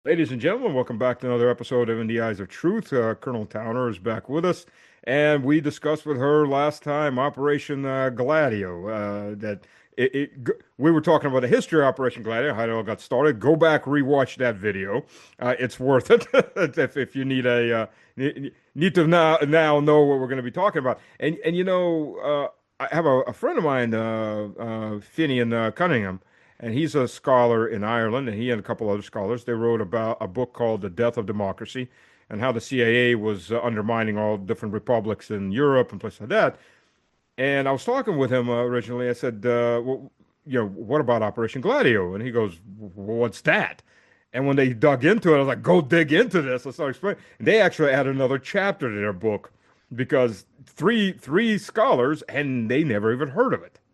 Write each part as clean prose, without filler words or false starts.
Ladies and gentlemen, welcome back to another episode of In the Eyes of Truth. Colonel Towner is back with us, and we discussed with her last time Operation Gladio. We were talking about the history of Operation Gladio, how it all got started. Go back, rewatch that video. It's worth it if you need to now know what we're going to be talking about. I have a friend of mine, Finian Cunningham. And he's a scholar in Ireland, and he and a couple other scholars, they wrote about a book called The Death of Democracy and how the CIA was undermining all different republics in Europe and places like that. And I was talking with him originally. I said, what about Operation Gladio? And he goes, what's that? And when they dug into it, I was like, go dig into this. I started explaining. And they actually added another chapter to their book because three scholars, and they never even heard of it.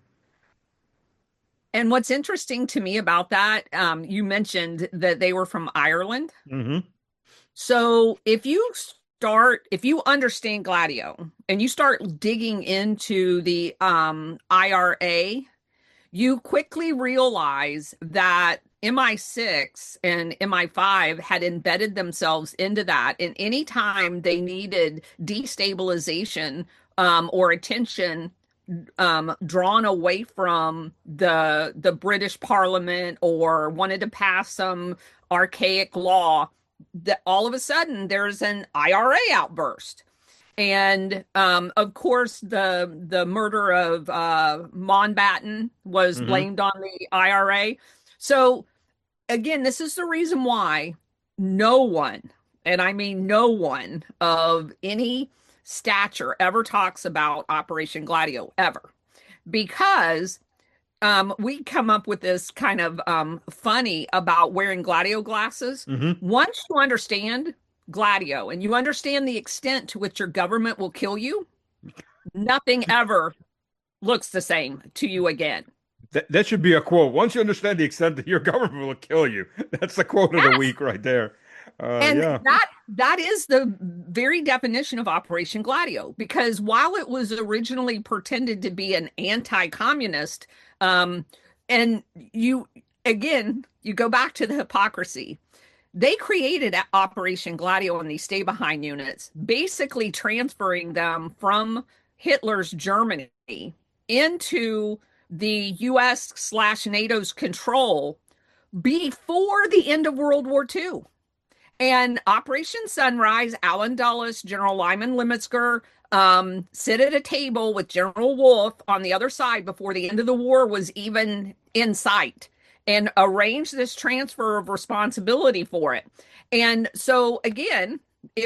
And what's interesting to me about that, you mentioned that they were from Ireland. Hmm. So if you understand Gladio and you start digging into the IRA, you quickly realize that MI6 and MI5 had embedded themselves into that. And anytime they needed destabilization or attention drawn away from the British Parliament or wanted to pass some archaic law, that all of a sudden there's an IRA outburst. And of course, the murder of Mountbatten was Hmm. blamed on the IRA. So again, this is the reason why no one, and I mean no one of any stature ever talks about Operation Gladio ever, because we come up with this kind of funny about wearing Gladio glasses. Hmm. Once you understand Gladio and you understand the extent to which your government will kill you, nothing ever looks the same to you again. That should be a quote. Once you understand the extent that your government will kill you, that's the quote of the Yes. week right there. And Yeah. that is the very definition of Operation Gladio, because while it was originally pretended to be an anti-communist, um, and you again, you go back to the hypocrisy. They created Operation Gladio and these stay behind units, basically transferring them from Hitler's Germany into the US/NATO's control before the end of World War II. And Operation Sunrise, Alan Dulles, General Lyman Lemmetzger sit at a table with General Wolfe on the other side before the end of the war was even in sight and arrange this transfer of responsibility for it. And so again,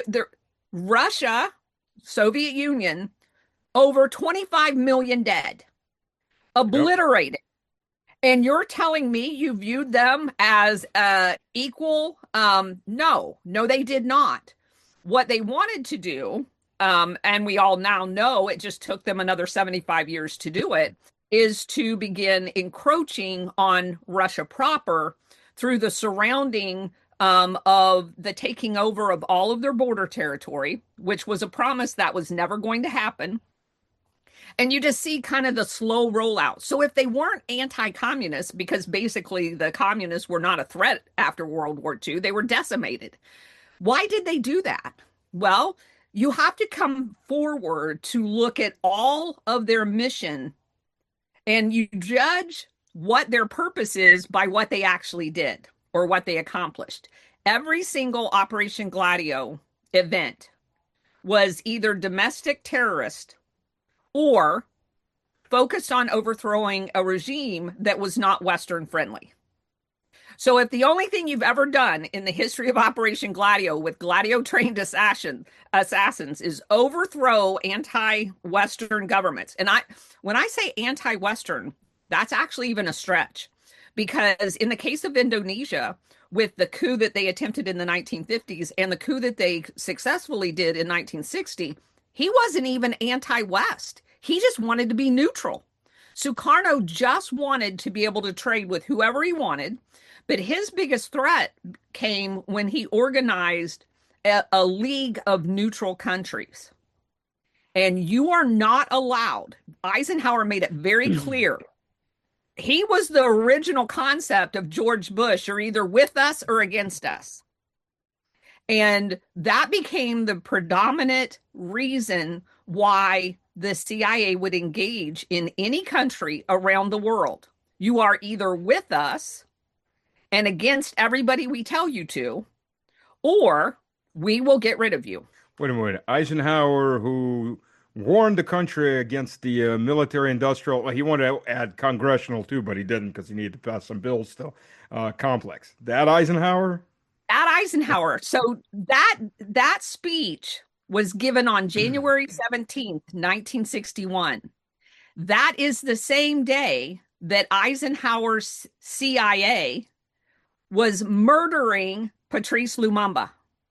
Russia, Soviet Union, over 25 million dead, Yep. obliterated. And you're telling me you viewed them as equal? No, they did not. What they wanted to do, and we all now know it just took them another 75 years to do it, is to begin encroaching on Russia proper through the surrounding of the taking over of all of their border territory, which was a promise that was never going to happen. And you just see kind of the slow rollout. So if they weren't anti-communist, because basically the communists were not a threat after World War II, they were decimated. Why did they do that? Well, you have to come forward to look at all of their mission, and you judge what their purpose is by what they actually did or what they accomplished. Every single Operation Gladio event was either domestic terrorist or focused on overthrowing a regime that was not Western friendly. So if the only thing you've ever done in the history of Operation Gladio with Gladio trained assassins is overthrow anti-Western governments, and when I say anti-Western, that's actually even a stretch, because in the case of Indonesia, with the coup that they attempted in the 1950s and the coup that they successfully did in 1960, he wasn't even anti-West. He just wanted to be neutral. Sukarno just wanted to be able to trade with whoever he wanted, but his biggest threat came when he organized a league of neutral countries. And you are not allowed. Eisenhower made it very clear. He was the original concept of George Bush: you're either with us or against us. And that became the predominant reason why the CIA would engage in any country around the world. You are either with us and against everybody we tell you to, or we will get rid of you. Wait a minute. Eisenhower, who warned the country against the military-industrial, well, he wanted to add congressional too, but he didn't because he needed to pass some bills still. Complex. That Eisenhower? At Eisenhower. So that speech was given on January 17th, 1961. That is the same day that Eisenhower's CIA was murdering Patrice Lumumba.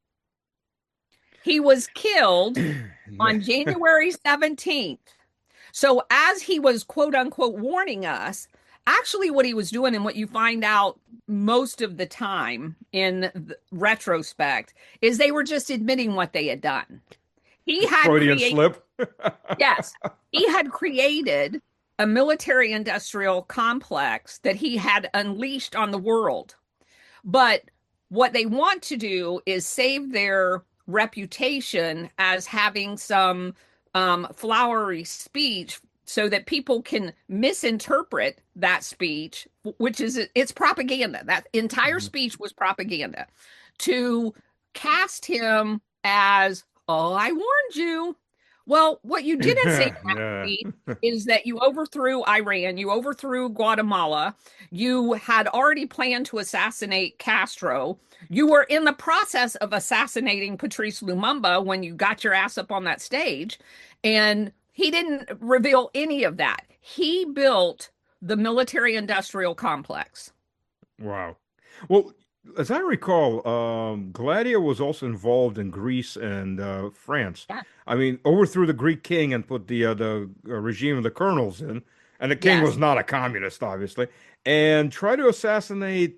He was killed on January 17th. So as he was quote unquote warning us, actually what he was doing, and what you find out most of the time in the retrospect, is they were just admitting what they had done. He had Freudian slip. Yes, he had created a military industrial complex that he had unleashed on the world. But what they want to do is save their reputation as having some flowery speech so that people can misinterpret that speech, which is, it's propaganda. That entire speech was propaganda to cast him as, oh, I warned you. Well, what you didn't say in that speech is that you overthrew Iran, you overthrew Guatemala, you had already planned to assassinate Castro, you were in the process of assassinating Patrice Lumumba when you got your ass up on that stage, and he didn't reveal any of that. He built the military-industrial complex. Wow. Well, as I recall, Gladio was also involved in Greece and France. Yeah. I mean, overthrew the Greek king and put the regime of the colonels in, and the king Yes. was not a communist, obviously, and tried to assassinate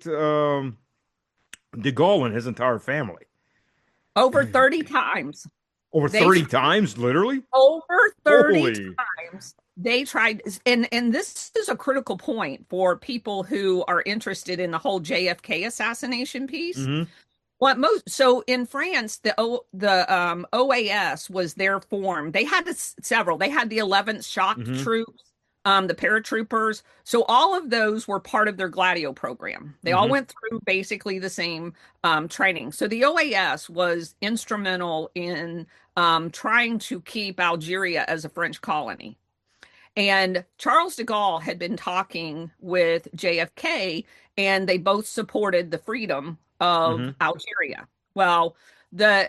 de Gaulle and his entire family. Over 30 times. Over They 30 times, literally? Over 30 Holy. times they tried, and this is a critical point for people who are interested in the whole JFK assassination piece. Hmm. So in France, the OAS was their form. They had several. They had the 11th Shock Hmm. Troops, the paratroopers. So all of those were part of their Gladio program. They all Hmm. went through basically the same training. So the OAS was instrumental in trying to keep Algeria as a French colony. And Charles de Gaulle had been talking with JFK, and they both supported the freedom of Hmm. Algeria. Well, the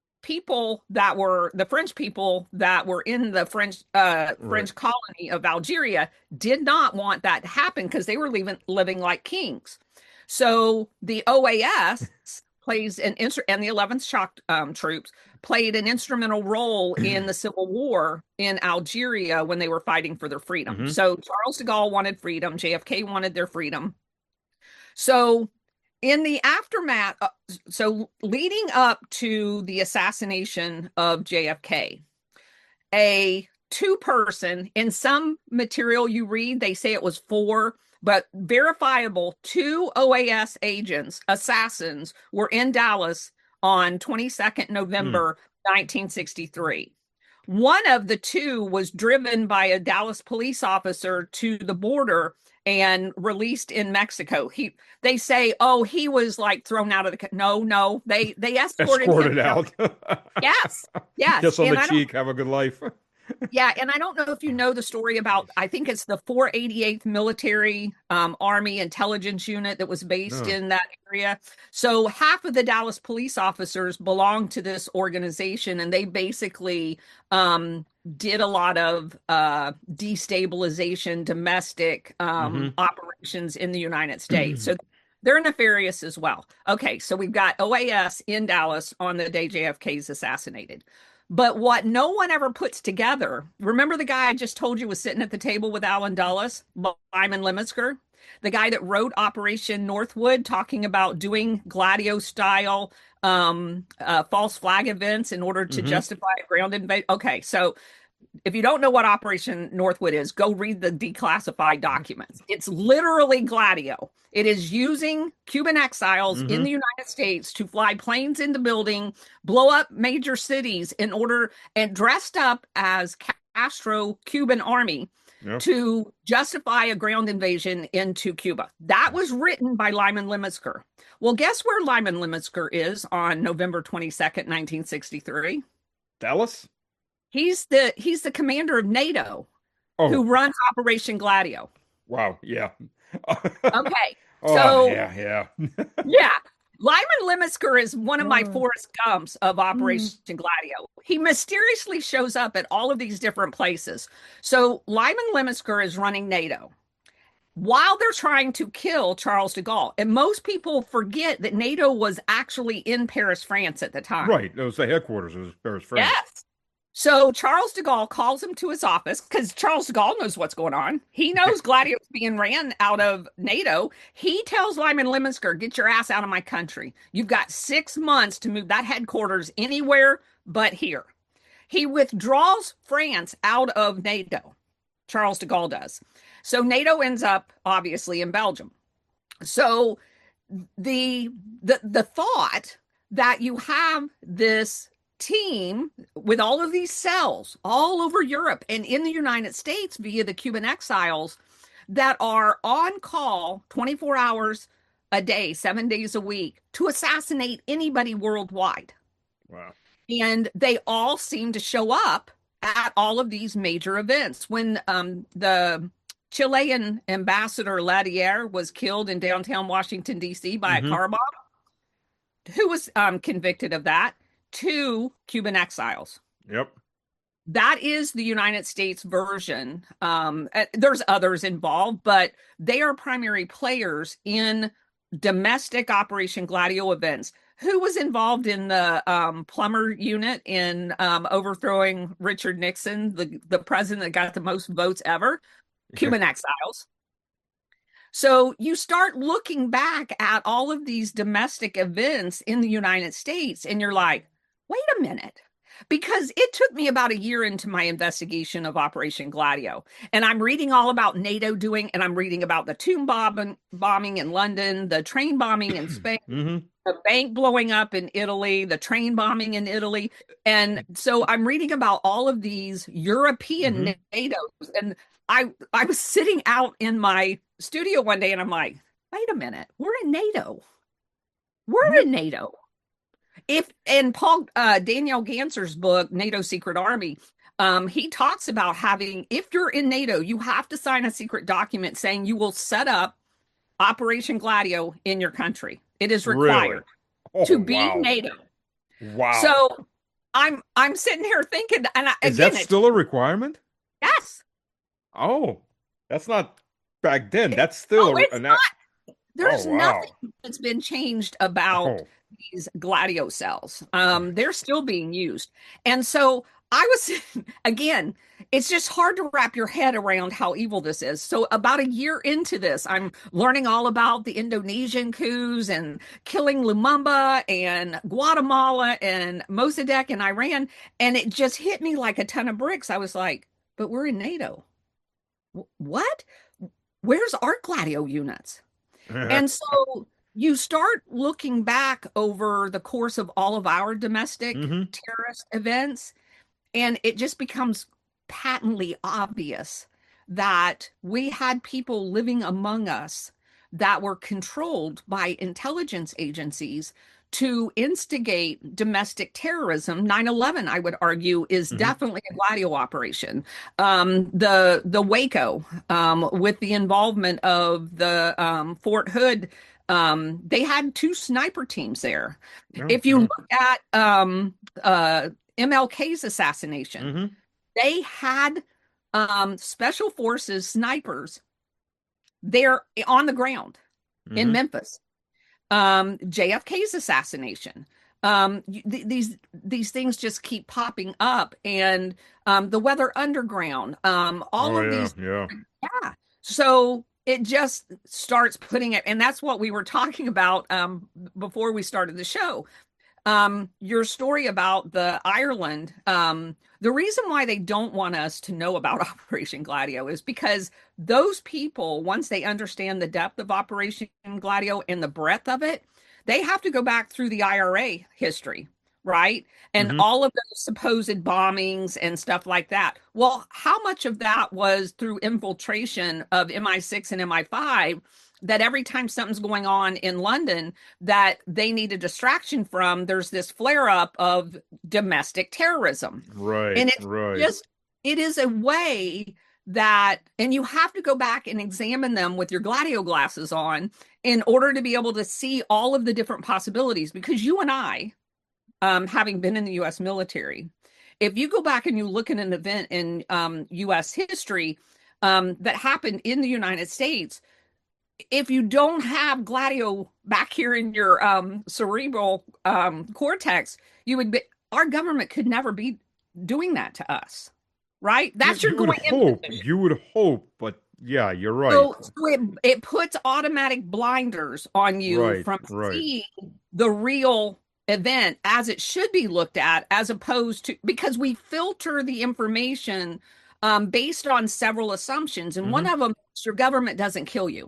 French people that were in the French Right. colony of Algeria did not want that to happen because they were living like kings. So the OAS plays and the 11th Shock Troops played an instrumental role in the civil war in Algeria when they were fighting for their freedom. Hmm. So Charles de Gaulle wanted freedom, JFK wanted their freedom. So in the aftermath, so leading up to the assassination of JFK, a two-person, in some material you read, they say it was four, but verifiable, two OAS agents, assassins, were in Dallas on 22nd November 1963. One of the two was driven by a Dallas police officer to the border and released in Mexico. They say, oh, he was like thrown out of the no, they escorted Escorted him out. Yes, yes. Kiss on And the cheek. Have a good life. yeah, and I don't know if you know the story about, I think it's the 488th Military Army Intelligence Unit that was based No. in that area. So half of the Dallas police officers belong to this organization, and they basically did a lot of destabilization, domestic Hmm. operations in the United States. So they're nefarious as well. Okay, so we've got OAS in Dallas on the day JFK is assassinated. But what no one ever puts together, remember the guy I just told you was sitting at the table with Alan Dulles, Lyman Lemmesker, the guy that wrote Operation Northwood, talking about doing Gladio style false flag events in order to Hmm. justify a ground invasion. Okay, so if you don't know what Operation Northwood is, go read the declassified documents. It's literally Gladio. It is using Cuban exiles in Mm-hmm. the United States to fly planes into building, blow up major cities in order, and dressed up as Castro Cuban army Yep. to justify a ground invasion into Cuba. That was written by Lyman Lemmesker. Well, guess where Lyman Lemmesker is on November 22nd, 1963? Dallas? He's the commander of NATO Oh, who runs Operation Gladio. wow. Yeah. Okay. Oh, So yeah, yeah. yeah, Lyman Lemmesker is one of my Uh, Forrest Gumps of mm, Operation Gladio. He mysteriously shows up at all of these different places. So Lyman Lemmesker is running NATO while they're trying to kill Charles de Gaulle. And most people forget that NATO was actually in Paris, France at the time. right. That was the headquarters. It was Paris, France. Yes. So Charles de Gaulle calls him to his office because Charles de Gaulle knows what's going on. He knows Gladio's being ran out of NATO. He tells Lyman Lemmesker, get your ass out of my country. You've got 6 months to move that headquarters anywhere but here. He withdraws France out of NATO. Charles de Gaulle does. So NATO ends up obviously in Belgium. So the thought that you have this team with all of these cells all over Europe and in the United States via the Cuban exiles that are on call 24 hours a day, 7 days a week to assassinate anybody worldwide. Wow. And they all seem to show up at all of these major events. When the Chilean ambassador Ladier was killed in downtown Washington, D.C. by a Mm-hmm. car bomb, who was convicted of that? 2 Cuban exiles. Yep. That is the United States version. There's others involved, but they are primary players in domestic Operation Gladio events. Who was involved in the Plummer unit in overthrowing Richard Nixon, the president that got the most votes ever? Cuban exiles. So you start looking back at all of these domestic events in the United States, and you're like, wait a minute. Because it took me about a year into my investigation of Operation Gladio. And I'm reading all about NATO doing, and I'm reading about the tomb bombing in London, the train bombing in Spain, Mm-hmm. the bank blowing up in Italy, the train bombing in Italy. And so I'm reading about all of these European Mm-hmm. NATOs. And I was sitting out in my studio one day and I'm like, wait a minute, we're in NATO. We're Yep. in NATO. If in Paul Daniel Ganser's book, NATO Secret Army, he talks about having, if you're in NATO, you have to sign a secret document saying you will set up Operation Gladio in your country. It is Really? required Oh, to be wow. NATO. Wow. So I'm sitting here thinking, and Is again, that it's still a requirement? yes. Oh, that's not back then. That's still Oh, it's not. Oh, There's wow. nothing that's been changed about Oh, these Gladio cells. They're still being used. And so I was, again, it's just hard to wrap your head around how evil this is. So about a year into this, I'm learning all about the Indonesian coups and killing Lumumba and Guatemala and Mossadegh and Iran. And it just hit me like a ton of bricks. I was like, but we're in NATO. What? Where's our Gladio units? And so you start looking back over the course of all of our domestic hmm terrorist events, and it just becomes patently obvious that we had people living among us that were controlled by intelligence agencies to instigate domestic terrorism. 9/11, I would argue, is hmm definitely a Gladio operation. The Waco, with the involvement of the Fort Hood, they had 2 sniper teams there. Yeah, If you yeah. look at MLK's assassination, hmm they had special forces snipers there on the ground in hmm Memphis. JFK's assassination. These things just keep popping up, and the Weather Underground, all Oh, of yeah, these, yeah. yeah. So it just starts putting it, and that's what we were talking about before we started the show. Your story about the Ireland, the reason why they don't want us to know about Operation Gladio is because those people, once they understand the depth of Operation Gladio and the breadth of it, they have to go back through the IRA history, right? And Hmm. all of those supposed bombings and stuff like that. Well, how much of that was through infiltration of MI6 and MI5 that every time something's going on in London that they need a distraction from, there's this flare up of domestic terrorism. Right, And it's right. just, it is a way that, and you have to go back and examine them with your Gladio glasses on in order to be able to see all of the different possibilities. Because you and I, having been in the US military, if you go back and you look at an event in US history that happened in the United States, if you don't have Gladio back here in your cerebral cortex, you would be, our government could never be doing that to us, right? You That's your you would going in hope, position. but yeah, you're right. So it puts automatic blinders on you Right, from right. seeing the real event as it should be looked at, as opposed to, because we filter the information based on several assumptions. And one Hmm. of them is your government doesn't kill you.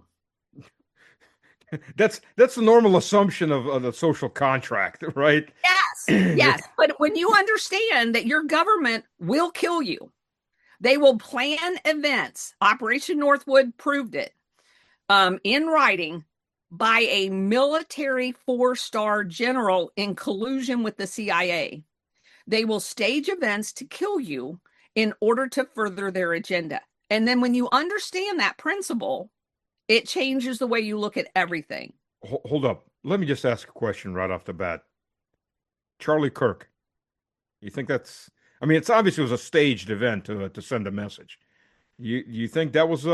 That's the normal assumption of the social contract, right? Yes, yes. But when you understand that your government will kill you, they will plan events. Operation Northwood proved it in writing by a military four-star general in collusion with the CIA. They will stage events to kill you in order to further their agenda. And then when you understand that principle, it changes the way you look at everything. Hold up. Let me just ask a question right off the bat. Charlie Kirk, you think that's, I mean, it's obviously it was a staged event to send a message. You think that was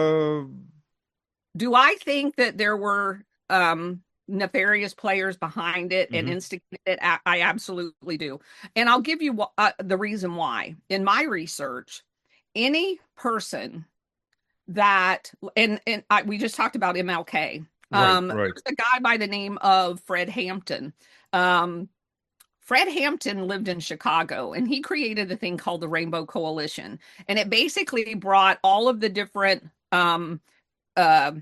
Do I think that there were nefarious players behind it and mhm. instigated it? I absolutely do. And I'll give you the reason why. In my research, any person that, we just talked about MLK. Right, right. There's a guy by the name of Fred Hampton. Um, Fred Hampton lived in Chicago and he created a thing called the Rainbow Coalition. And it basically brought all of the different uh,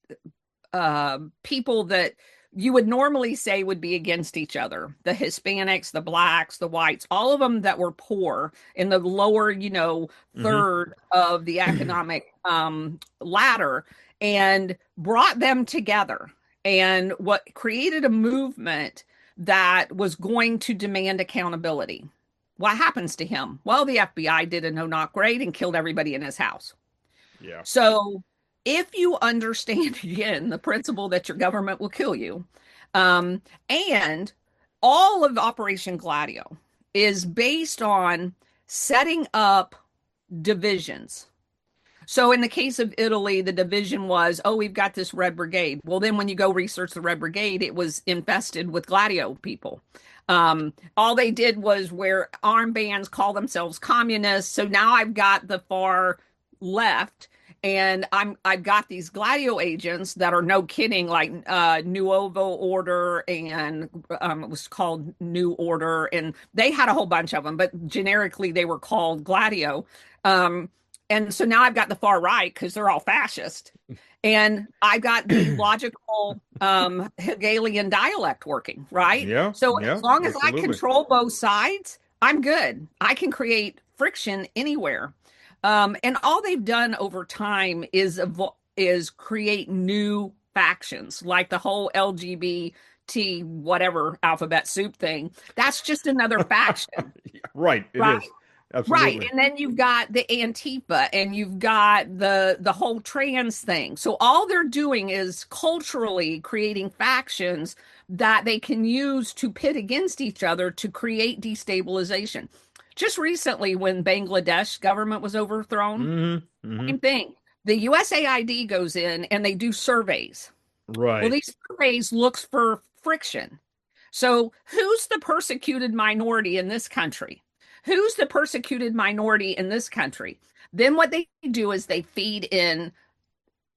people that you would normally say would be against each other, the Hispanics, the blacks, the whites, all of them that were poor in the lower, Hmm. third of the economic ladder, and brought them together, and what created a movement that was going to demand accountability. What happens to him? Well, the FBI did a no knock raid and killed everybody in his house. Yeah. So if you understand again the principle that your government will kill you, and all of Operation Gladio is based on setting up divisions. So in the case of Italy, the division was, oh, we've got this Red Brigade. Well, then when you go research the Red Brigade, it was infested with Gladio people. All they did was wear armbands, call themselves communists. So now I've got the far left, and I've got these Gladio agents that are no kidding, like Nuovo Order, and it was called New Order, and they had a whole bunch of them, but generically they were called Gladio. Um, and so now I've got the far right because they're all fascist. And I've got the logical Hegelian dialect working, right? Yeah, So yeah, as long as I absolutely. control both sides, I'm good. I can create friction anywhere. And all they've done over time is create new factions, like the whole LGBT whatever alphabet soup thing. That's just another faction, Right, it right? is. Right. Absolutely. And then you've got the Antifa and you've got the whole trans thing. So all they're doing is culturally creating factions that they can use to pit against each other to create destabilization. Just recently, when Bangladesh government was overthrown, Hmm. Hmm. same thing. The USAID goes in and they do surveys. Well, Right. these surveys looks for friction. So, who's the persecuted minority in this country? Who's the persecuted minority in this country? Then what they do is they feed in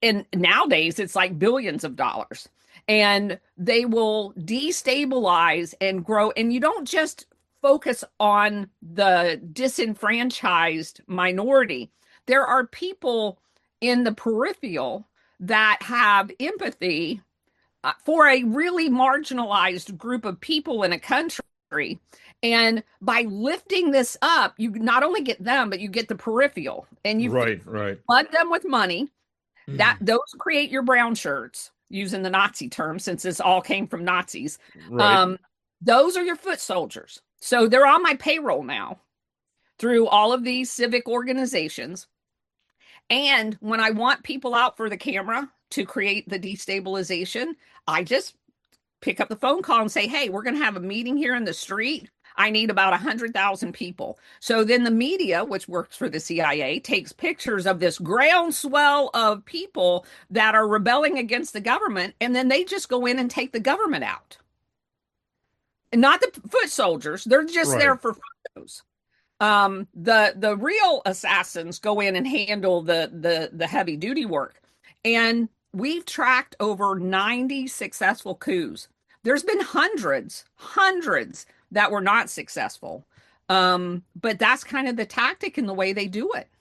and nowadays it's like billions of dollars. And they will destabilize and grow. And you don't just focus on the disenfranchised minority. There are people in the peripheral that have empathy for a really marginalized group of people in a country. And by lifting this up, you not only get them, but you get the peripheral, and you Right. flood them with money. That those create your brown shirts, using the Nazi term, since this all came from Nazis. Right. Those are your foot soldiers. So they're on my payroll now through all of these civic organizations. And when I want people out for the camera to create the destabilization, I just pick up the phone call and say, hey, we're going to have a meeting here in the street. I need about 100,000 people. So then the media, which works for the CIA, takes pictures of this groundswell of people that are rebelling against the government, and then they just go in and take the government out. And not the foot soldiers. They're just there for photos. The real assassins go in and handle the heavy duty work. And we've tracked over 90 successful coups. There's been hundreds that were not successful. But that's kind of the tactic and the way they do it.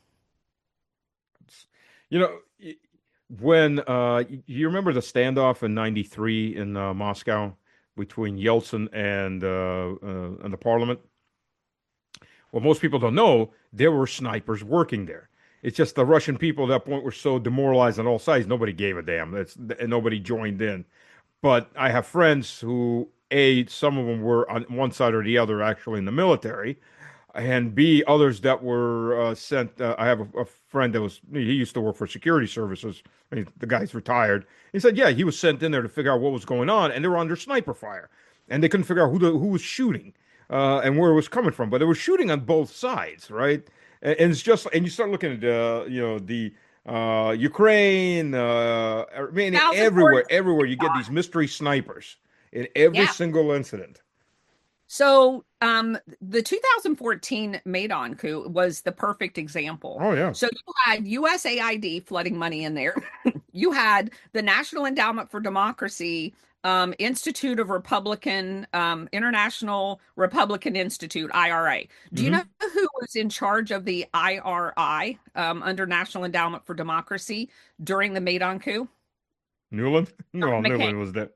You know, when you remember the standoff in '93 in Moscow between Yeltsin and the parliament? Well, most people don't know there were snipers working there. It's just the Russian people at that point were so demoralized on all sides, nobody gave a damn. And nobody joined in. But I have friends who, A, some of them were on one side or the other actually in the military, and B, others that were sent. I have a friend that he used to work for security services. I mean, the guy's retired. He said, yeah, he was sent in there to figure out what was going on, and they were under sniper fire. And they couldn't figure out who was shooting and where it was coming from. But they were shooting on both sides, right? And it's just, and you start looking at the Ukraine, everywhere you get these mystery snipers in every single incident. So the 2014 Maidan coup was the perfect example. Oh, yeah. So you had USAID flooding money in there. You had the National Endowment for Democracy, Institute of Republican, International Republican Institute, IRA. Do you know who was in charge of the IRI under National Endowment for Democracy during the Maidan coup? Newland? No, Newland was that.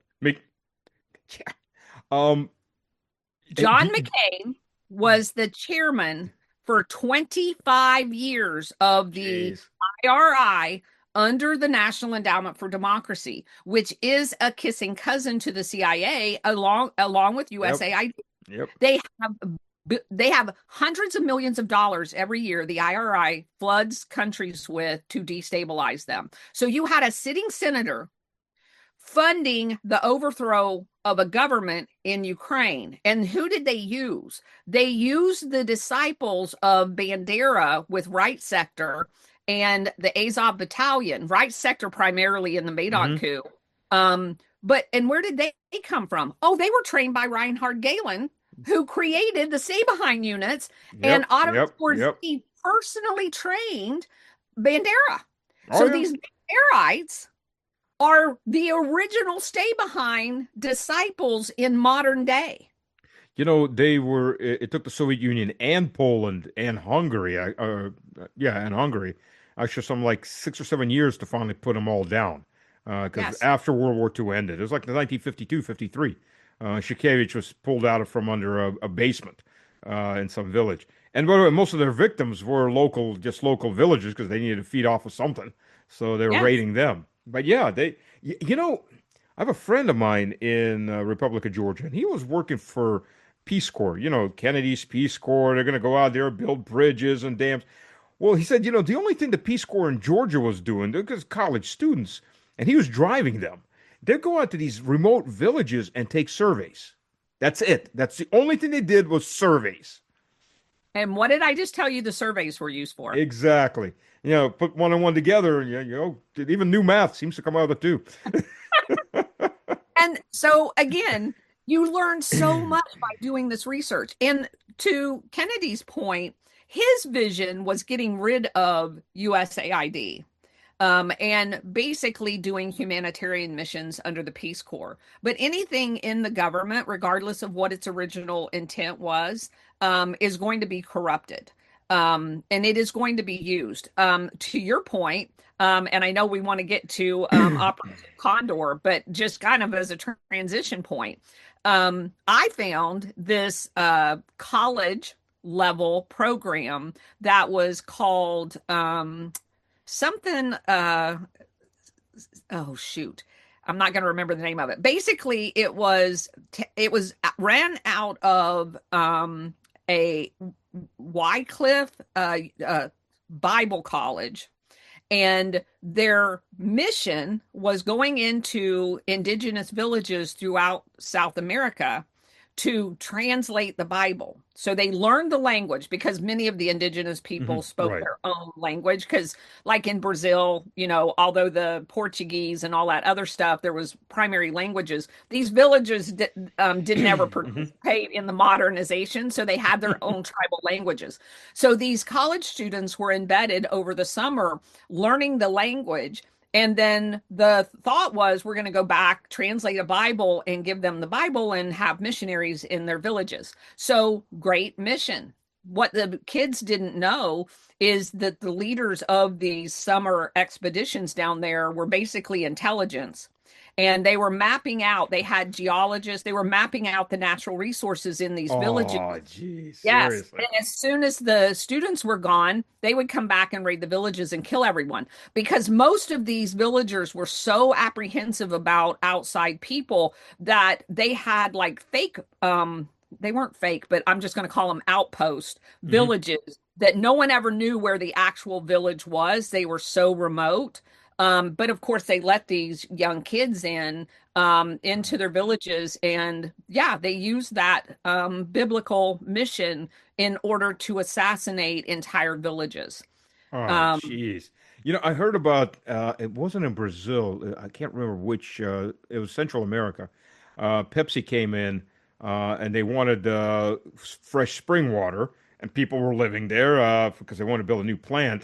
John McCain was the chairman for 25 years of the IRI under the National Endowment for Democracy, which is a kissing cousin to the CIA, along with USAID. Yep. They have hundreds of millions of dollars every year the IRI floods countries with to destabilize them. So you had a sitting senator funding the overthrow of a government in Ukraine. And who did they use? They used the disciples of Bandera with Right Sector and the Azov Battalion, Right Sector primarily in the Maidan coup. And where did they come from? Oh, they were trained by Reinhard Gehlen, who created the Sabine units, and Otto Skorzeny personally trained Bandera. These Banderites are the original stay-behind disciples in modern day. You know, it took the Soviet Union and Poland and Hungary, and Hungary, actually some like 6 or 7 years to finally put them all down. Because after World War II ended, it was like the 1952, 53. Shukevich was pulled out from under a basement in some village. And by the way, most of their victims were local villagers because they needed to feed off of something. So they were raiding them. But yeah, I have a friend of mine in Republic of Georgia, and he was working for Peace Corps, Kennedy's Peace Corps. They're going to go out there, build bridges and dams. Well, he said, the only thing the Peace Corps in Georgia was doing, because college students, and he was driving them, they'd go out to these remote villages and take surveys. That's it. That's the only thing they did was surveys. And what did I just tell you the surveys were used for? Exactly. Put one and one together, and even new math seems to come out of it too. And so again, you learn so much by doing this research. And to Kennedy's point, his vision was getting rid of USAID. and basically doing humanitarian missions under the Peace Corps. But anything in the government, regardless of what its original intent was, is going to be corrupted. And it is going to be used. To your point, and I know we want to get to Operation Condor, but just kind of as a transition point, I found this college level program that was called something. Oh shoot, I'm not going to remember the name of it. Basically, it was ran out of a Wycliffe Bible College, and their mission was going into indigenous villages throughout South America to translate the Bible. So they learned the language because many of the indigenous people spoke Right. their own language. Because, like in Brazil, although the Portuguese and all that other stuff, there was primary languages. These villages didn't ever participate in the modernization, so they had their own tribal languages. So these college students were embedded over the summer learning the language. And then the thought was, we're going to go back, translate a Bible, and give them the Bible and have missionaries in their villages. So great mission. What the kids didn't know is that the leaders of these summer expeditions down there were basically intelligence. And they were mapping out, they had geologists, they were mapping out the natural resources in these villages. Oh, geez, Yes. seriously. And as soon as the students were gone, they would come back and raid the villages and kill everyone because most of these villagers were so apprehensive about outside people that they had like fake, they weren't fake, but I'm just going to call them outpost Hmm. villages that no one ever knew where the actual village was. They were so remote. But of course, they let these young kids in into their villages. And yeah, they use that biblical mission in order to assassinate entire villages. Oh, Um, jeez. I heard about it wasn't in Brazil. I can't remember which. It was Central America. Pepsi came in and they wanted fresh spring water, and people were living there because they wanted to build a new plant.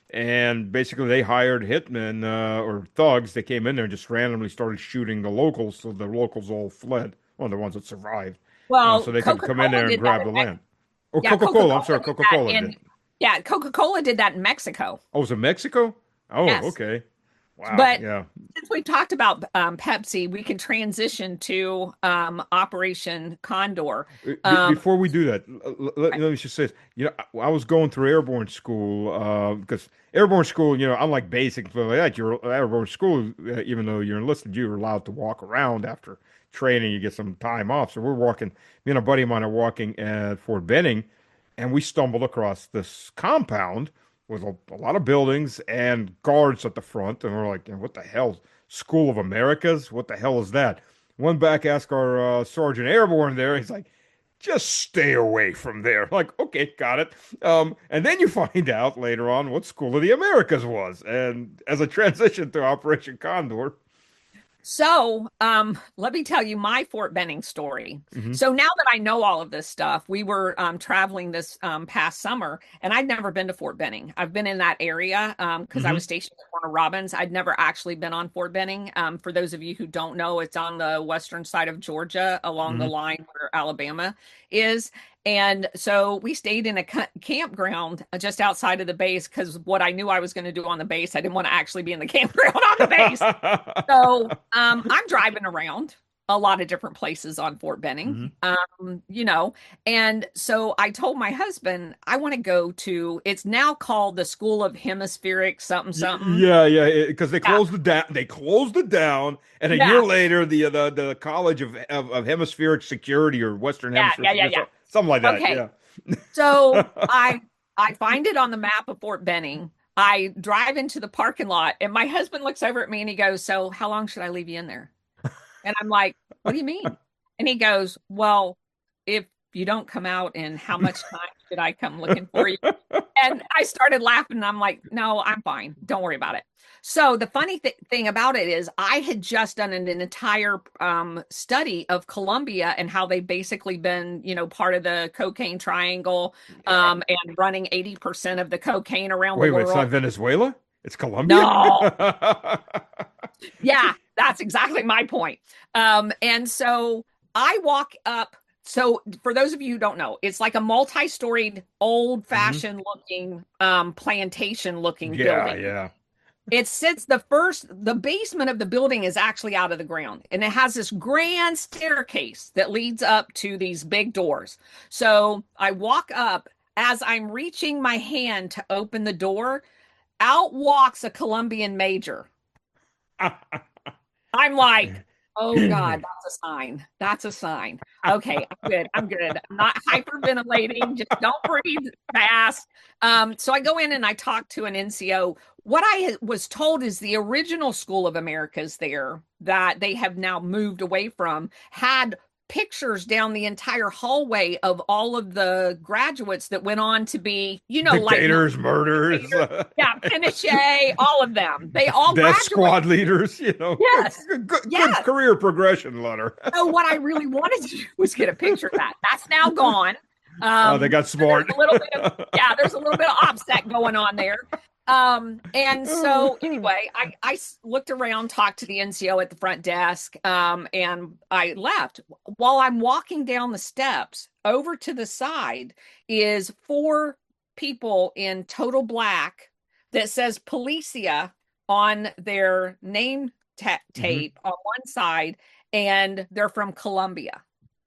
And basically, they hired hitmen or thugs. They came in there and just randomly started shooting the locals, so the locals all fled. Well, the ones that survived, well, so they could come in Coca-Cola there and did that grab the in land. Oh, yeah, Coca-Cola. I'm Coca-Cola sorry, did that Coca-Cola did. in yeah, Coca-Cola did that in Mexico. Oh, was it Mexico? Oh, Yes. okay. Wow. But Yeah. since we talked about Pepsi, we can transition to Operation Condor. Um, Before we do that, let me just say this. I was going through airborne school because airborne school, unlike basic stuff like that, you're airborne school, even though you're enlisted, you're allowed to walk around after training. You get some time off. So we're walking, me and a buddy of mine are walking at Fort Benning, and we stumbled across this compound with a lot of buildings and guards at the front. And we're like, what the hell? School of Americas? What the hell is that? Went back, asked our Sergeant Airborne there. He's like, just stay away from there. Like, okay, got it. And then you find out later on what School of the Americas was. And as a transition to Operation Condor. So, let me tell you my Fort Benning story. Hmm. So now that I know all of this stuff, we were traveling this past summer, and I'd never been to Fort Benning. I've been in that area because I Hmm. was stationed at Warner Robins. I'd never actually been on Fort Benning. For those of you who don't know, it's on the western side of Georgia, along the Hmm. line where Alabama is. And so we stayed in a campground just outside of the base because what I knew I was going to do on the base, I didn't want to actually be in the campground on the base. So I'm driving around a lot of different places on Fort Benning, Hmm. and so I told my husband I want to go to. It's now called the School of Hemispheric something something. Yeah, yeah, because they Yeah, closed it down. They closed it down, and a year yeah, later, the College of Hemispheric Security or Western yeah, Hemisphere yeah, yeah, Security, yeah. something like that. Okay, Yeah. so I find it on the map of Fort Benning. I drive into the parking lot, and my husband looks over at me and he goes, "So how long should I leave you in there?" And I'm like, "What do you mean?" And he goes, "Well, if you don't come out, and how much time should I come looking for you?" And I started laughing. And I'm like, "No, I'm fine. Don't worry about it." So the funny thing about it is, I had just done an entire study of Colombia and how they've basically been, part of the cocaine triangle, Yeah. and running 80% of the cocaine around the Wait, it's not world. Venezuela? It's Colombia? No. Yeah, that's exactly my point. And so I walk up. So for those of you who don't know, it's like a multi-storied, Hmm. old-fashioned looking, plantation looking Yeah, building. yeah. It sits the basement of the building is actually out of the ground, and it has this grand staircase that leads up to these big doors. So I walk up. As I'm reaching my hand to open the door, out walks a Colombian major. I'm like, oh God, that's a sign. That's a sign. Okay, I'm good. I'm good. I'm not hyperventilating. Just don't breathe fast. So I go in and I talk to an NCO. What I was told is the original School of Americas there that they have now moved away from had pictures down the entire hallway of all of the graduates that went on to be, like Dictators, murderers, dictators. Yeah, Pinochet, all of them. They all death graduated. squad leaders, Yes. good Yes. career progression, Leonard. So what I really wanted to do was get a picture of that. That's now gone. Oh, they got So there's smart. a little bit of there's a little bit of offset going on there. And so anyway, I looked around, talked to the NCO at the front desk, and I left. While I'm walking down the steps, over to the side is four people in total black that says Policia on their name Hmm. tape on one side, and they're from Colombia.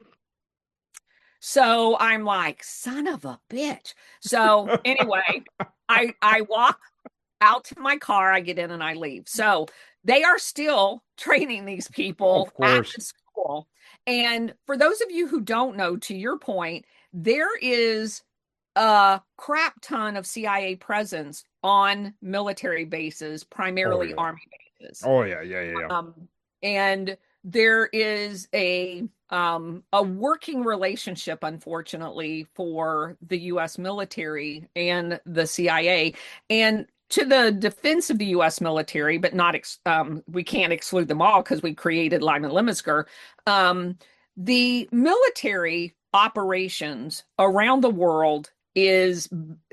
So I'm like, son of a bitch. So anyway, I walk out to my car, I get in and I leave. So they are still training these people Of at course. the school. And for those of you who don't know, to your point, there is a crap ton of CIA presence on military bases, Oh primarily yeah. Army bases. Oh yeah, yeah, yeah, yeah. And there is a working relationship, unfortunately, for the U.S. military and the CIA. And to the defense of the U.S. military, but not we can't exclude them all because we created Lyman Lemmesker. The military operations around the world is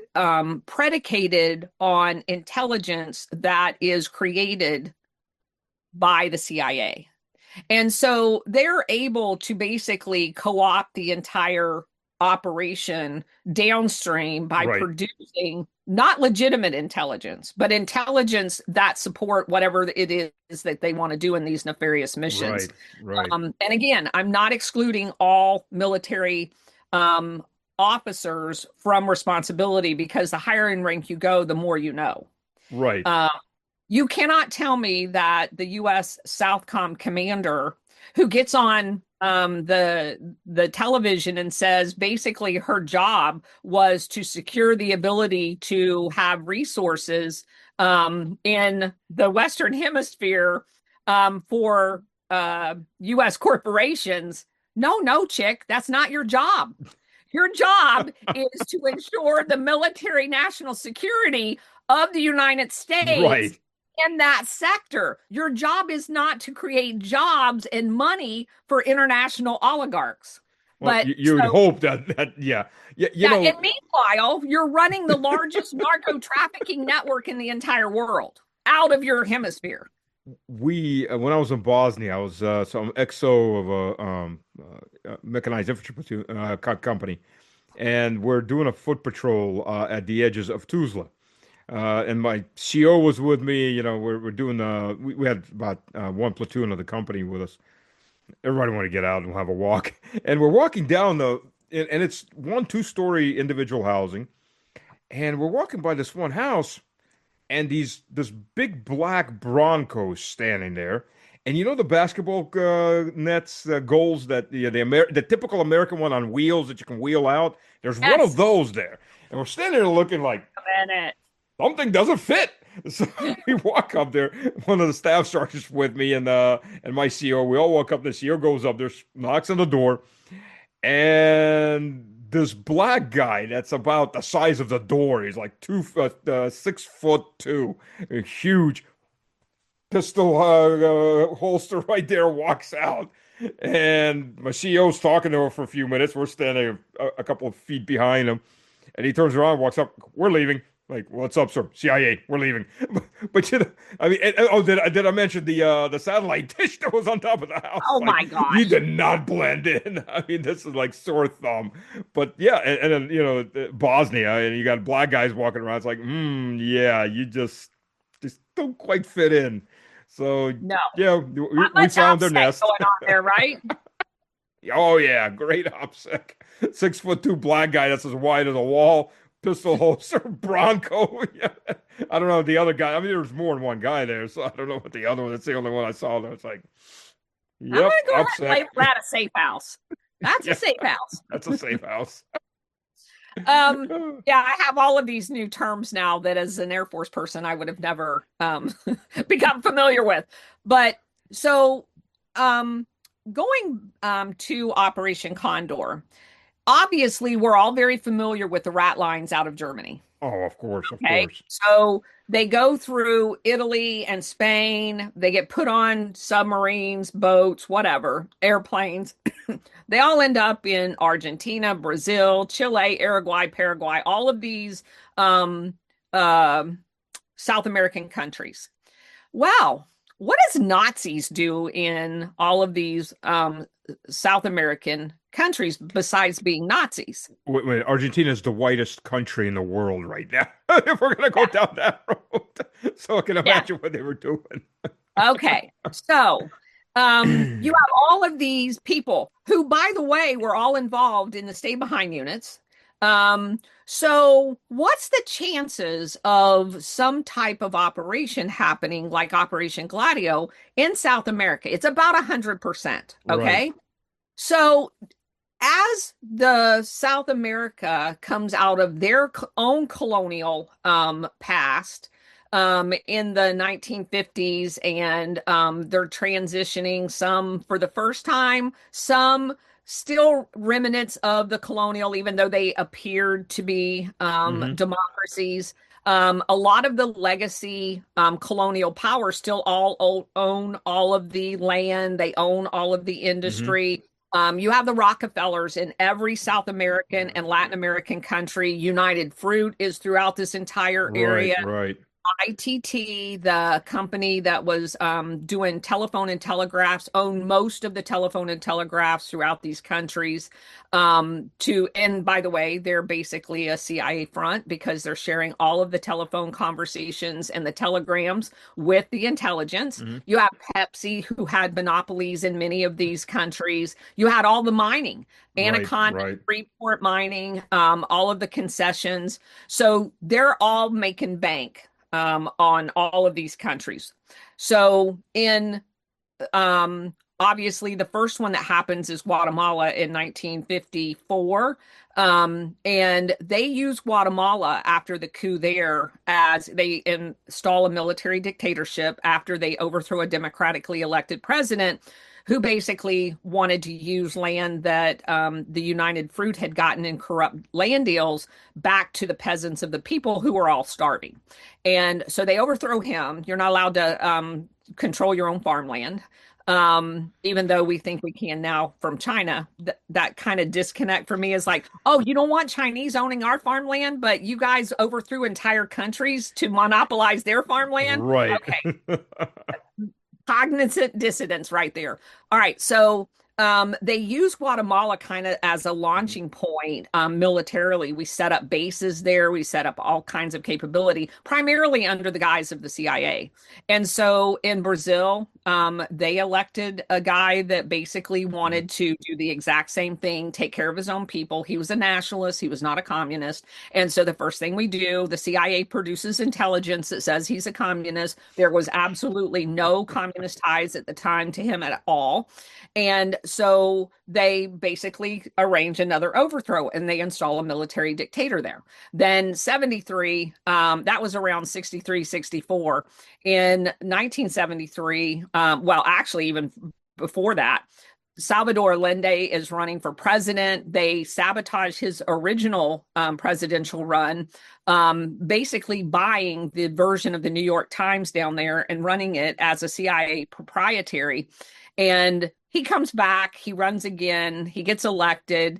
predicated on intelligence that is created by the CIA. And so they're able to basically co opt the entire operation downstream by Right, producing not legitimate intelligence, but intelligence that support whatever it is that they want to do in these nefarious missions. right, right, And again, I'm not excluding all military um, officers from responsibility because the higher in rank you go, the more you know. right. Uh, you cannot tell me that the U.S. Southcom commander who gets on the television and says basically her job was to secure the ability to have resources in the Western Hemisphere for U.S. corporations. No, no, chick, that's not your job. Your job is to ensure the military national security of the United States Right. in that sector. Your job is not to create jobs and money for international oligarchs. Well, But you would so, hope that yeah, yeah, yeah, and meanwhile, you're running the largest narco trafficking network in the entire world out of your hemisphere. we when I was in Bosnia, I was so I'm XO of a mechanized infantry platoon company, and we're doing a foot patrol at the edges of Tuzla. And my CO was with me. We're doing we had about one platoon of the company with us. Everybody wanted to get out and have a walk, and we're walking down and it's one two-story individual housing, and we're walking by this one house, and this big black Broncos standing there. And the basketball nets, goals that the typical American one on wheels that you can wheel out. There's one of Yes, those there, and we're standing there looking like a minute. something doesn't fit. So we walk up there. One of the staff sergeants with me and my CO. We all walk up. The CO goes up there, knocks on the door, and this black guy that's about the size of the door. He's like 6'2", a huge pistol holster right there. Walks out, and my CO's talking to her for a few minutes. We're standing a couple of feet behind him, and he turns around, walks up. We're leaving. Like, what's up, sir? CIA, we're leaving. But you know, I mean, oh, did I mention the satellite dish that was on top of the house? Oh Like, my you gosh. did not blend in. I mean, this is like sore thumb. But yeah, and then Bosnia, and you got black guys walking around. It's like, yeah, you just don't quite fit in. So No, yeah, not we much found their OPSEC nest. going on there, right? Oh yeah, great OPSEC. 6'2" black guy that's as wide as a wall, pistol holster, Bronco. Yeah. I don't know the other guy. I mean, there's more than one guy there, so I don't know what the other one. That's the only one I saw there. It's like, I'm yep, gonna go ahead and OPSEC. label that a safe house. That's a Yeah, safe house. that's a safe house. Um, yeah, I have all of these new terms now that as an Air Force person I would have never become familiar with. But so going to Operation Condor, obviously we're all very familiar with the rat lines out of Germany. Oh, of course, of Okay. course. So they go through Italy and Spain. They get put on submarines, boats, whatever, airplanes. They all end up in Argentina, Brazil, Chile, Uruguay, Paraguay, all of these um, uh, South American countries. Wow. What does Nazis do in all of these South American countries besides being Nazis? Wait, Argentina is the whitest country in the world right now. If we're gonna go Yeah. down that road, so I can Yeah. imagine what they were doing. Okay. So, you have all of these people who, by the way, were all involved in the stay behind units. So what's the chances of some type of operation happening like Operation Gladio in South America? It's about 100%. Right. Okay. So as the South America comes out of their own colonial past in the 1950s, and they're transitioning some for the first time, some still remnants of the colonial, even though they appeared to be Hmm. democracies. A lot of the legacy colonial powers still own all of the land, they own all of the Hmm. industry. You have the Rockefellers in every South American and Latin American country. United Fruit is throughout this entire Right, area. right. ITT, the company that was doing telephone and telegraphs, owned most of the telephone and telegraphs throughout these countries. And by the way, they're basically a CIA front because they're sharing all of the telephone conversations and the telegrams with the intelligence. Hmm. You have Pepsi, who had monopolies in many of these countries. You had all the mining, Right, Anaconda, right. Freeport mining, all of the concessions. So they're all making bank on all of these countries. So in obviously the first one that happens is Guatemala in 1954. And they use Guatemala after the coup there as they install a military dictatorship after they overthrow a democratically elected president who basically wanted to use land that the United Fruit had gotten in corrupt land deals back to the peasants of the people who were all starving. And so they overthrow him. You're not allowed to control your own farmland. Even though we think we can now from China, that kind of disconnect for me is like, oh, you don't want Chinese owning our farmland, but you guys overthrew entire countries to monopolize their farmland. Right. Okay, cognizant dissidence right there. All right, so they use Guatemala kind of as a launching point militarily. We set up bases there. We set up all kinds of capability, primarily under the guise of the CIA. And so in Brazil, they elected a guy that basically wanted to do the exact same thing, take care of his own people. He was a nationalist. He was not a communist. And so the first thing we do, the CIA produces intelligence that says he's a communist. There was absolutely no communist ties at the time to him at all. And so they basically arrange another overthrow and they install a military dictator there. Then 73, that was around 63, 64. In 1973, well, actually, even before that, Salvador Allende is running for president. They sabotage his original presidential run, basically buying the version of the New York Times down there and running it as a CIA proprietary. And he comes back, he runs again, he gets elected.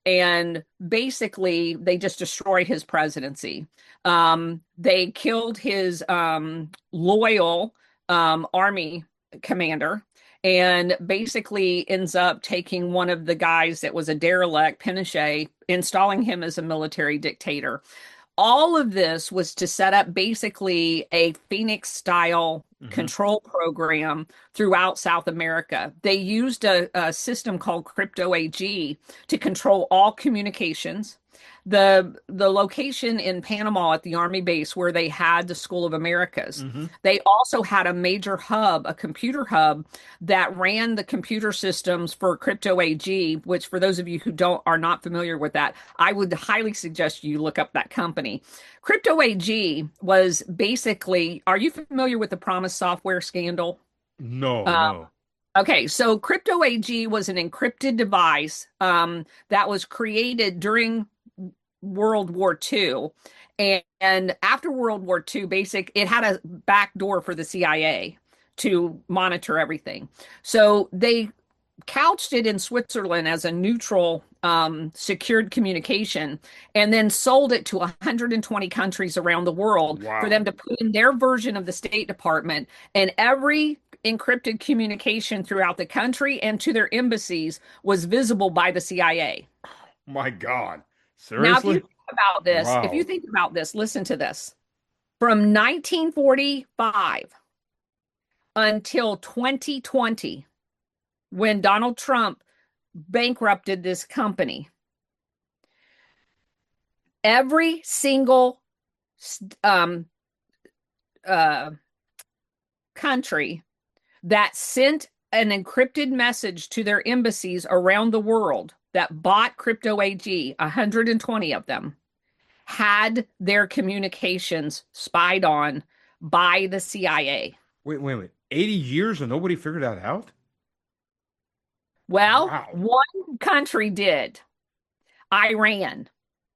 and basically they just destroyed his presidency. They killed his loyal army commander, and basically ends up taking one of the guys that was a derelict, Pinochet, installing him as a military dictator. All of this was to set up basically a Phoenix style Hmm. control program throughout South America. They used a system called Crypto AG to control all communications. The location in Panama at the Army base where they had the School of Americas. Hmm. They also had a major hub, a computer hub that ran the computer systems for Crypto AG, which for those of you who don't are not familiar with that, I would highly suggest you look up that company. Crypto AG was basically, are you familiar with the Promise Software scandal? No, Uh, no. okay, so Crypto AG was an encrypted device that was created during World War II. And after World War II, it had a back door for the CIA to monitor everything. So they couched it in Switzerland as a neutral secured communication and then sold it to 120 countries around the world for Wow. them to put in their version of the State Department. And every encrypted communication throughout the country and to their embassies was visible by the CIA. My God. Now, Seriously? if you Wow. think about this, listen to this. From 1945 until 2020, when Donald Trump bankrupted this company, every single um, uh, country that sent an encrypted message to their embassies around the world that bought Crypto AG, 120 of them, had their communications spied on by the CIA. Wait. 80 years and nobody figured that out? Well, Wow. one country did, Iran.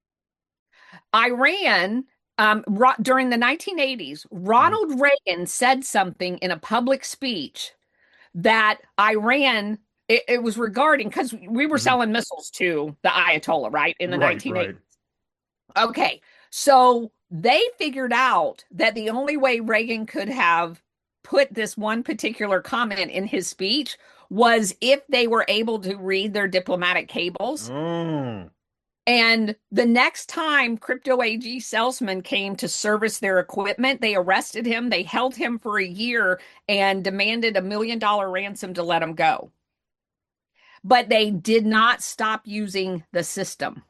Iran, during the 1980s, Mhm. Ronald Reagan said something in a public speech that Iran, it was regarding, because we were Mhm. selling missiles to the Ayatollah, right, in the Right, 1980s. right. Okay, so they figured out that the only way Reagan could have put this one particular comment in his speech was if they were able to read their diplomatic cables. Oh, And the next time Crypto AG salesman came to service their equipment, they arrested him, they held him for a year, and demanded $1 million ransom to let him go. But they did not stop using the system.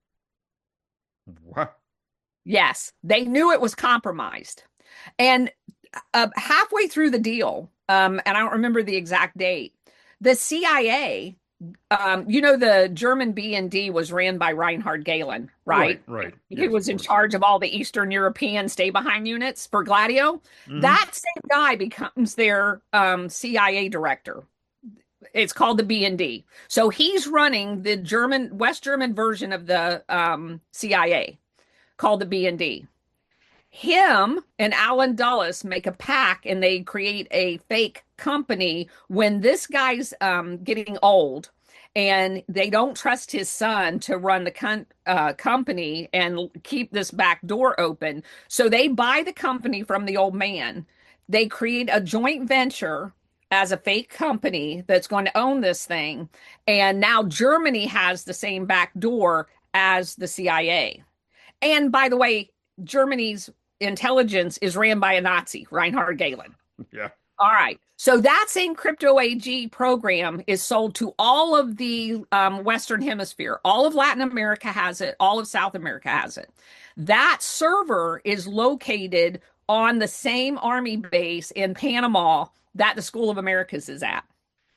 what? Yes, they knew it was compromised. And halfway through the deal, and I don't remember the exact date, the CIA, the German BND was ran by Reinhard Gehlen, Right, right? right. He Yes, of was in course. charge of all the Eastern European stay behind units for Gladio. Hmm. That same guy becomes their CIA director. It's called the BND. So he's running the West German version of the CIA called the BND. Him and Alan Dulles make a pact and they create a fake company when this guy's getting old and they don't trust his son to run the company and keep this back door open. So they buy the company from the old man. They create a joint venture as a fake company that's going to own this thing. And now Germany has the same back door as the CIA. And by the way, Germany's intelligence is ran by a Nazi, Reinhard Gehlen. Yeah. All right. So that same Crypto AG program is sold to all of the Western Hemisphere. All of Latin America has it. All of South America has it. That server is located on the same army base in Panama that the School of Americas is at.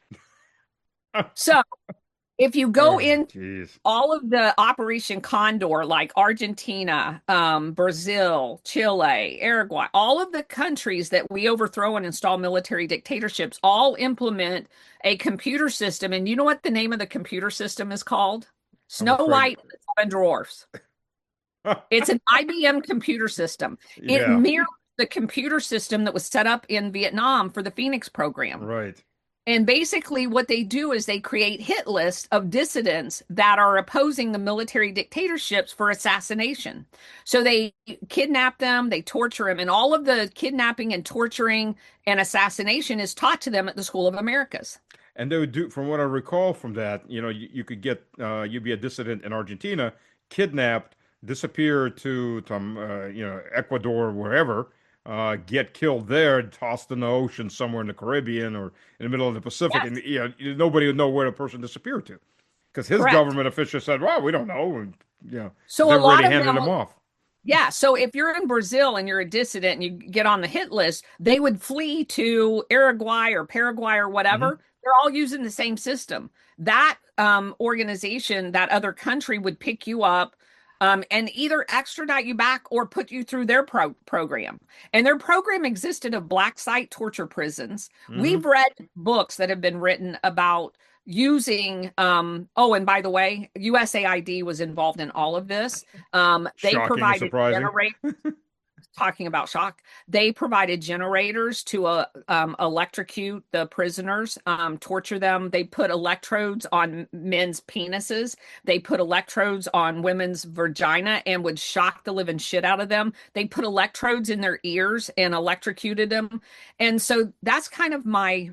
So if you go Oh, in jeez. all of the Operation Condor, like Argentina, Brazil, Chile, Uruguay, all of the countries that we overthrow and install military dictatorships all implement a computer system. And you know what the name of the computer system is called? I'm Snow afraid. White and the Seven Dwarfs. It's an IBM computer system. It Yeah, mirrors the computer system that was set up in Vietnam for the Phoenix program. right. And basically, what they do is they create hit lists of dissidents that are opposing the military dictatorships for assassination. So they kidnap them, they torture them, and all of the kidnapping and torturing and assassination is taught to them at the School of Americas. And they would do, from what I recall from that, you could get, you'd be a dissident in Argentina, kidnapped, disappear to some, Ecuador or wherever, get killed there, tossed in the ocean somewhere in the Caribbean or in the middle of the Pacific, Yes, and nobody would know where the person disappeared to, because his correct. government official said, "Well, we don't know," and So a they've already lot of handed them, him off. yeah. So if you're in Brazil and you're a dissident and you get on the hit list, they would flee to Uruguay or Paraguay or Hmm. whatever. They're all using the same system. That organization, that other country would pick you up and either extradite you back or put you through their program. And their program existed of black site torture prisons. Hmm. We've read books that have been written about using oh, and by the way, USAID was involved in all of this. They Shocking and provided surprising. generate talking about shock. They provided generators to electrocute the prisoners, torture them. They put electrodes on men's penises. They put electrodes on women's vagina and would shock the living shit out of them. They put electrodes in their ears and electrocuted them. And so that's kind of my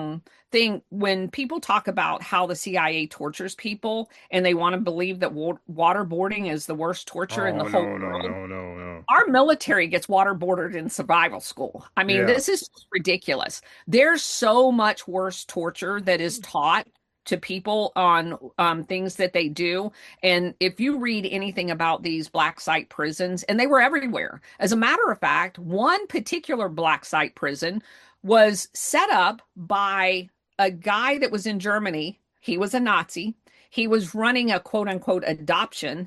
thing when people talk about how the CIA tortures people and they want to believe that waterboarding is the worst torture in the Oh, whole no, no, world. no, no, no. Our military gets waterboarded in survival school. I mean, Yeah. this is ridiculous. There's so much worse torture that is taught to people on things that they do. And if you read anything about these black site prisons, and they were everywhere. As a matter of fact, one particular black site prison was set up by a guy that was in Germany. He was a Nazi. He was running a quote unquote adoption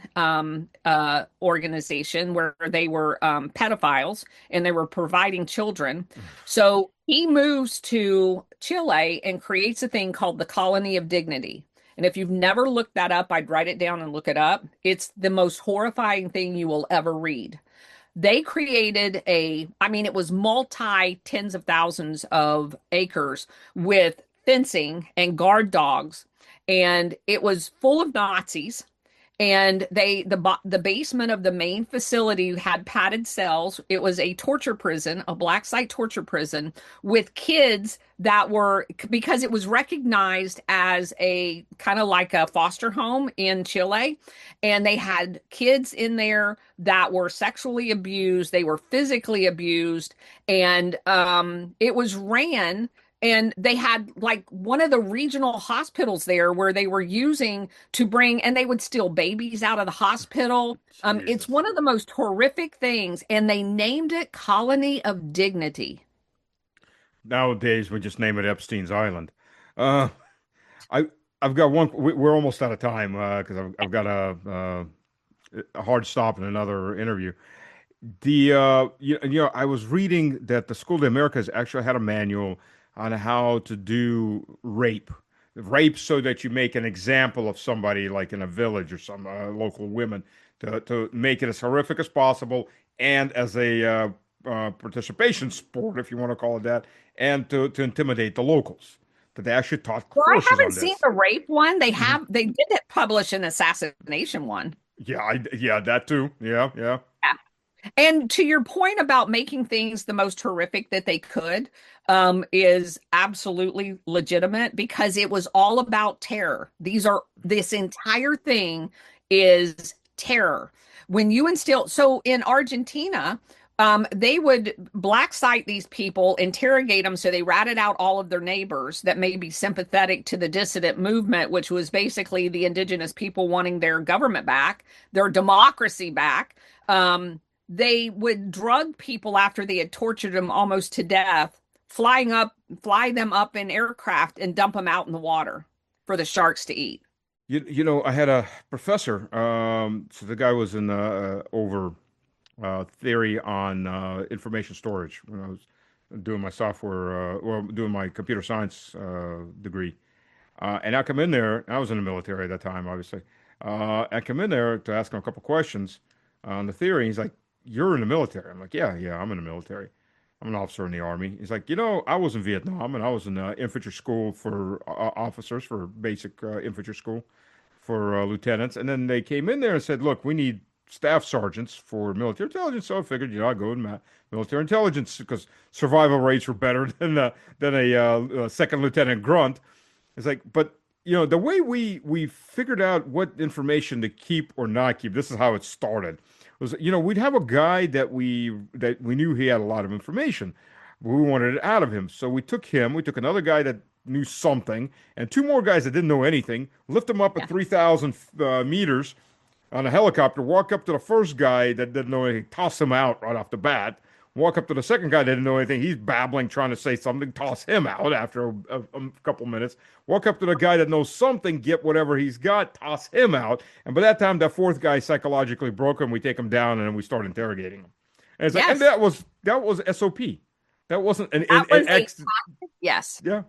organization where they were pedophiles and they were providing children. So he moves to Chile and creates a thing called the Colony of Dignity. And if you've never looked that up, I'd write it down and look it up. It's the most horrifying thing you will ever read. They created I mean, it was multi tens of thousands of acres with fencing and guard dogs, and it was full of Nazis. And the basement of the main facility had padded cells. It was a torture prison, a black site torture prison with kids that were, because it was recognized as a kind of like a foster home in Chile. And they had kids in there that were sexually abused, they were physically abused, and it was ran. And they had like one of the regional hospitals there where they were using to bring, and they would steal babies out of the hospital. It's Jesus. one of the most horrific things, and they named it Colony of Dignity. Nowadays, we just name it Epstein's Island. Uh, I I've got one. We're almost out of time because I've got a hard stop in another interview. I was reading that the School of the Americas actually had a manual on how to do rape, so that you make an example of somebody like in a village or some local women to make it as horrific as possible and as a participation sport, if you want to call it that, and to intimidate the locals. That they actually taught Well, I courses haven't on seen this. the rape one. Mhm. They did publish an assassination one. Yeah, yeah, that too. Yeah, yeah. And to your point about making things the most horrific that they could, is absolutely legitimate because it was all about terror. This entire thing is terror. When you instill, so in Argentina, they would black site these people, interrogate them, so they ratted out all of their neighbors that may be sympathetic to the dissident movement, which was basically the indigenous people wanting their government back, their democracy back. They would drug people after they had tortured them almost to death, fly them up in aircraft and dump them out in the water for the sharks to eat. I had a professor. So the guy was in over theory on information storage when I was doing my software, doing my computer science degree. And I come in there. I was in the military at that time, obviously. I come in there to ask him a couple questions on the theory. He's like, "You're in the military." I'm like, "Yeah, yeah, I'm in the military." I'm an officer in the Army. He's like, I was in Vietnam and I was in infantry school for officers, for basic infantry school for lieutenants. And then they came in there and said, look, we need staff sergeants for military intelligence. So I figured, I'd go in military intelligence because survival rates were better than a second lieutenant grunt. It's like, but the way we figured out what information to keep or not keep, this is how it started. Was, we'd have a guy that we knew he had a lot of information, but we wanted it out of him. So we took him, we took another guy that knew something, and two more guys that didn't know anything, lift them up Yeah. at 3,000 meters on a helicopter, walk up to the first guy that didn't know anything, toss him out right off the bat. Walk up to the second guy that didn't know anything. He's babbling, trying to say something. Toss him out after a couple minutes. Walk up to the guy that knows something, get whatever he's got, toss him out. And by that time, that fourth guy psychologically broke him. We take him down and then we start interrogating him. And it's like, and Yes. that was SOP. That wasn't That was an a X. yes. Yeah.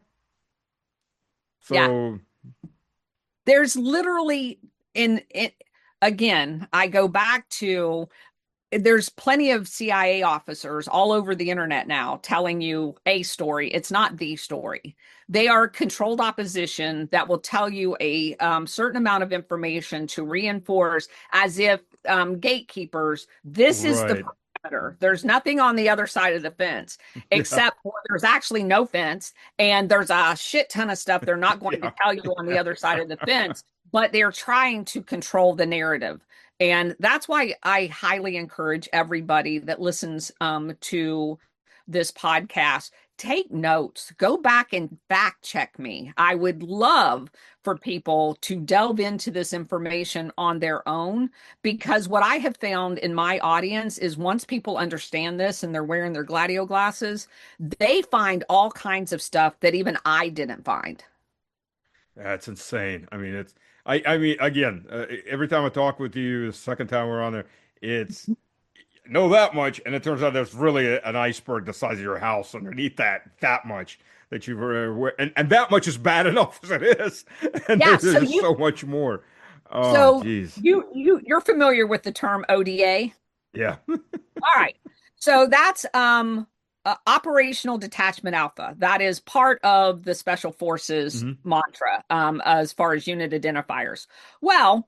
Yeah. So There's literally in it again, I go back to there's plenty of CIA officers all over the internet now telling you a story. It's not the story. They are controlled opposition that will tell you a certain amount of information to reinforce as if gatekeepers, this is the right. perimeter. There's nothing on the other side of the fence Yeah. except for there's actually no fence and there's a shit ton of stuff they're not going Yeah. to tell you on the other side of the fence, but they're trying to control the narrative. And that's why I highly encourage everybody that listens to this podcast, take notes, go back and fact check me. I would love for people to delve into this information on their own, because what I have found in my audience is once people understand this and they're wearing their Gladio glasses, they find all kinds of stuff that even I didn't find. That's insane. I mean, I mean, again, every time I talk with you, the second time we're on there, it's know that much, and it turns out there's really an iceberg the size of your house underneath that much that you've and that much is bad enough as it is, and Yeah, there's just so much more. Oh, so geez. you're familiar with the term ODA? Yeah. All right. So that's operational detachment alpha. That is part of the special forces Hmm. mantra as far as unit identifiers. Well,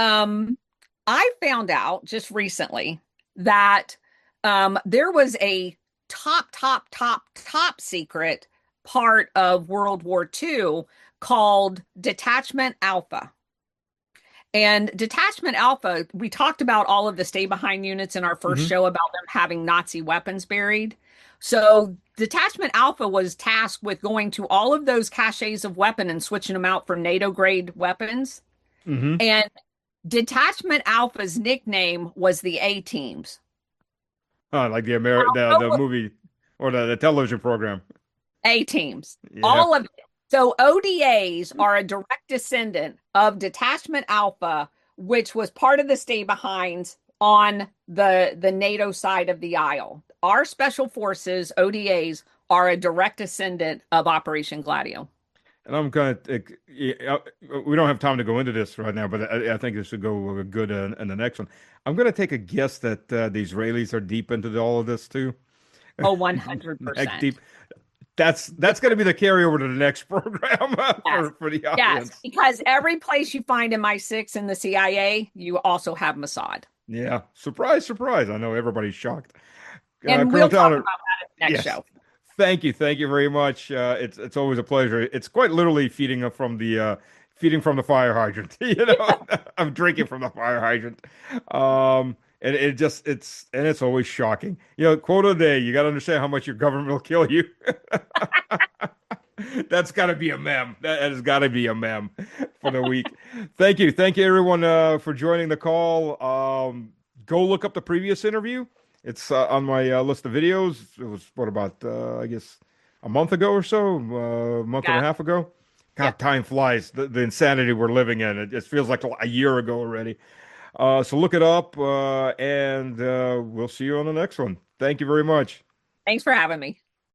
I found out just recently that there was a top secret part of World War II called Detachment Alpha. And Detachment Alpha, we talked about all of the stay behind units in our first Hmm. show about them having Nazi weapons buried. So Detachment Alpha was tasked with going to all of those caches of weapon and switching them out for NATO grade weapons. Hmm. And Detachment Alpha's nickname was the A teams. Like the Oh, movie or the television program. A teams. Yeah. All of it. So ODAs are a direct descendant of Detachment Alpha, which was part of the stay behinds on the NATO side of the aisle. Our special forces, ODAs, are a direct descendant of Operation Gladio. And I'm gonna. We don't have time to go into this right now, but I think this should go good in the next one. I'm gonna take a guess that the Israelis are deep into all of this too. Oh, Neck 100%. deep. That's going to be the carryover to the next program Yes. for the Yes. audience. Because every place you find MI6 in the CIA, you also have Mossad. Yeah, surprise, surprise. I know everybody's shocked. And Colonel we'll talk Towner, about that in the next yes, show. thank you very much. It's always a pleasure. It's quite literally feeding from the fire hydrant. I'm drinking from the fire hydrant. And it's always shocking. Quote of the day. You got to understand how much your government will kill you. That's got to be a mem. That has got to be a mem for the week. Thank you, everyone, for joining the call. Go look up the previous interview. It's on my list of videos. It was what about I guess a month ago or so, a month and a Yeah. half ago. Yeah. God, time flies. The insanity we're living in. It just feels like a year ago already. So look it up, and we'll see you on the next one. Thank you very much. Thanks for having me.